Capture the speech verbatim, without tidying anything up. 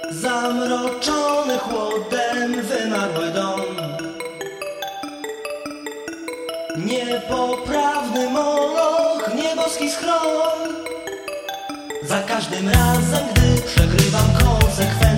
Zamroczony chłodem wymarły dom, niepoprawny moloch, nieboski schron. Za każdym razem, gdy przegrywam konsekwentnie,